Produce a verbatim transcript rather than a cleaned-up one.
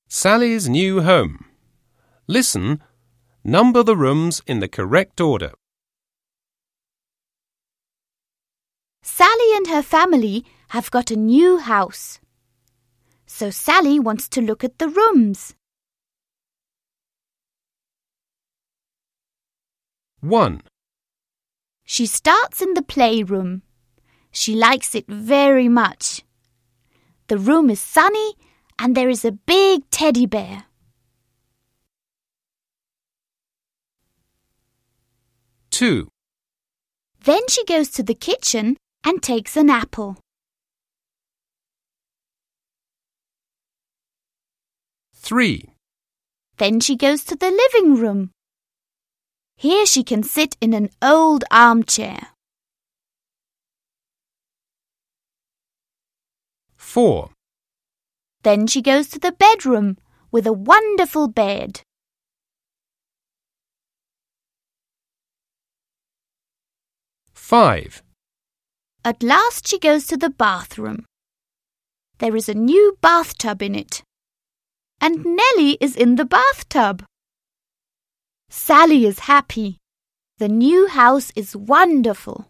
Sally's new home. Listen, number the rooms in the correct order. Sally and her family have got a new house. So Sally wants to look at the rooms. one. She starts in the playroom. She likes it very much. The room is sunny and there is a big teddy bear. two. Then she goes to the kitchen and takes an apple. three. Then she goes to the living room. Here she can sit in an old armchair. four. Then she goes to the bedroom with a wonderful bed. five. At last she goes to the bathroom. There is a new bathtub in it. And Nellie is in the bathtub. Sally is happy. The new house is wonderful.